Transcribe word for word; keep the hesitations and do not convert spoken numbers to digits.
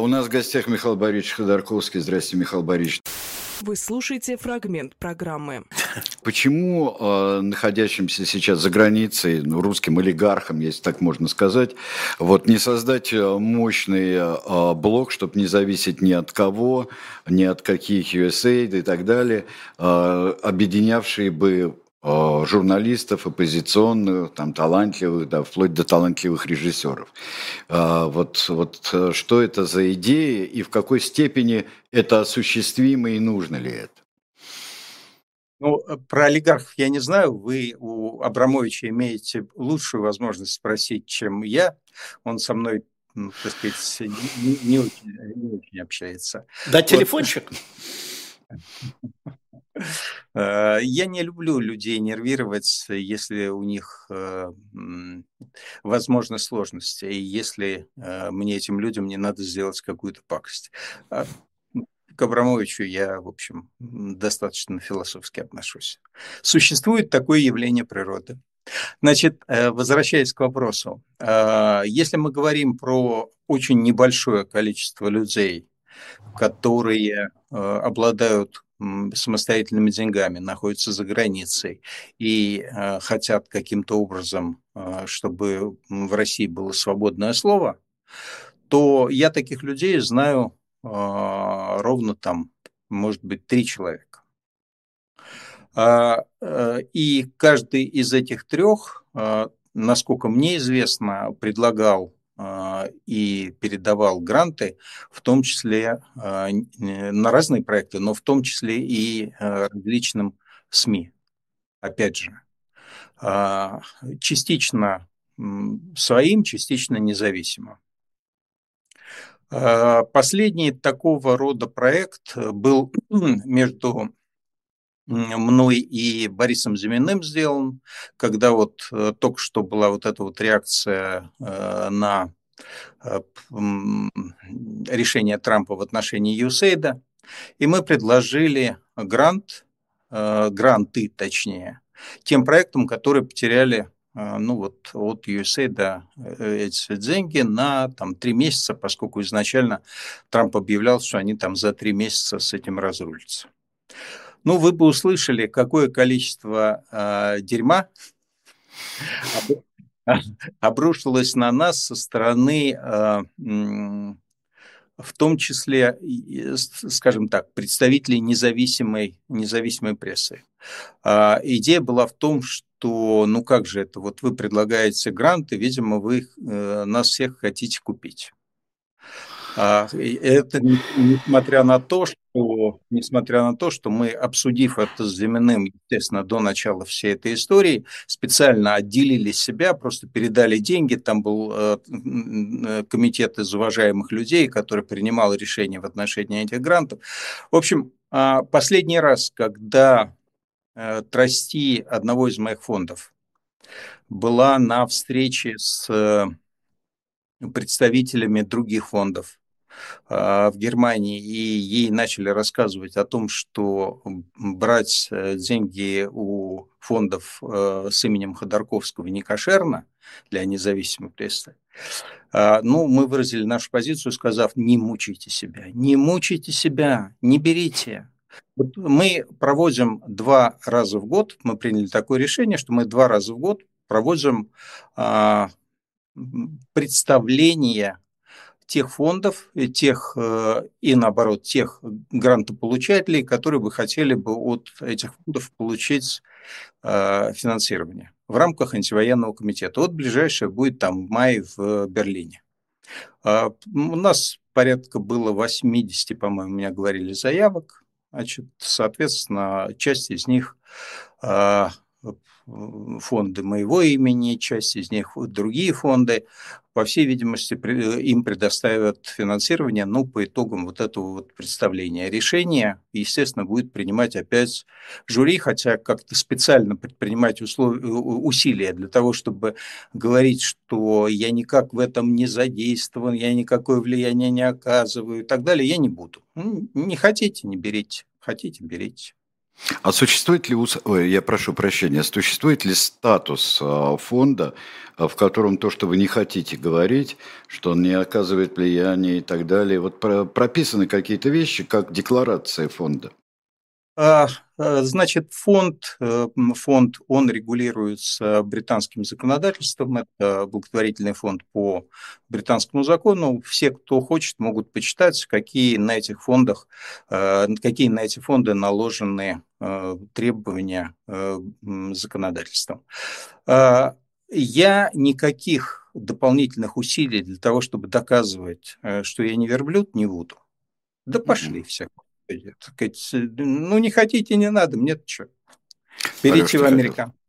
У нас в гостях Михаил Борисович Ходорковский. Здравствуйте, Михаил Борисович. Вы слушаете фрагмент программы. Почему э, находящимся сейчас за границей, ну, русским олигархам, если так можно сказать, вот не создать мощный э, блок, чтобы не зависеть ни от кого, ни от каких ю эс эй и так далее, э, объединявшие бы э, журналистов, оппозиционных, там, талантливых, да, вплоть до талантливых режиссеров. Э, вот, вот э, что это за идея и в какой степени это осуществимо и нужно ли это? Ну, про олигархов я не знаю. Вы у Абрамовича имеете лучшую возможность спросить, чем я. Он со мной, ну, так сказать, не, не, очень, не очень общается. Да, телефончик. Я не люблю людей нервировать, если у них возможны сложности, и если мне, этим людям, не надо сделать какую-то пакость. К Абрамовичу я, в общем, достаточно философски отношусь. Существует такое явление природы. Значит, возвращаясь к вопросу, если мы говорим про очень небольшое количество людей, которые обладают самостоятельными деньгами, находятся за границей и хотят каким-то образом, чтобы в России было свободное слово, то я таких людей знаю ровно там, может быть, три человека. И каждый из этих трех, насколько мне известно, предлагал и передавал гранты, в том числе на разные проекты, но в том числе и различным СМИ. Опять же, частично своим, частично независимым. Последний такого рода проект был между мной и Борисом Зиминым сделан, когда вот только что была вот эта вот реакция на решение Трампа в отношении ю эс эй ай ди, и мы предложили грант, гранты точнее, тем проектам, которые потеряли, ну вот, от ю эс эй ай ди эти деньги на там три месяца, поскольку изначально Трамп объявлял, что они там за три месяца с этим разрулятся. Ну, вы бы услышали, какое количество э, дерьма обрушилось на нас со стороны, э, в том числе, скажем так, представителей независимой, независимой прессы. Э, идея была в том, что, ну как же это, вот вы предлагаете гранты, видимо, вы э, нас всех хотите купить. Это несмотря на то, что, несмотря на то, что мы, обсудив это с Зиминым, естественно, до начала всей этой истории, специально отделили себя, просто передали деньги. Там был комитет из уважаемых людей, который принимал решения в отношении этих грантов. В общем, последний раз, когда трасти одного из моих фондов была на встрече с представителями других фондов в Германии, и ей начали рассказывать о том, что брать деньги у фондов с именем Ходорковского не кошерно для независимой прессы, ну, мы выразили нашу позицию, сказав: не мучайте себя, не мучайте себя, не берите. Мы проводим два раза в год, мы приняли такое решение, что мы два раза в год проводим представление тех фондов, тех, и наоборот, тех грантополучателей, которые бы хотели бы от этих фондов получить финансирование в рамках антивоенного комитета. Вот ближайшее будет там в мае в Берлине. У нас порядка было восемьдесят, по-моему, меня говорили, заявок. Значит, соответственно, часть из них фонды моего имени, часть из них другие фонды, по всей видимости, им предоставят финансирование, ну, по итогам вот этого вот представления. Решение, естественно, будет принимать опять жюри, хотя как-то специально предпринимать условия, усилия для того, чтобы говорить, что я никак в этом не задействован, я никакое влияние не оказываю и так далее, я не буду. Не хотите — не берите, хотите — берите. А существует ли, ус- ой, я прошу прощения, существует ли статус а, фонда, а, в котором то, что вы не хотите говорить, что он не оказывает влияния и так далее, вот про- прописаны какие-то вещи, как декларация фонда? А, а, Значит, фонд, э, м, фонд, он регулируется британским законодательством. Это благотворительный фонд по британскому закону. Все, кто хочет, могут почитать, какие на этих фондах, э, какие на эти фонды наложены э, требования э, м, законодательством. А, Я никаких дополнительных усилий для того, чтобы доказывать, э, что я не верблюд, не буду. Да пошли Мгм. все. Так сказать, ну, не хотите, не надо, мне-то что. Алеш, Берите в ты хотел? американ.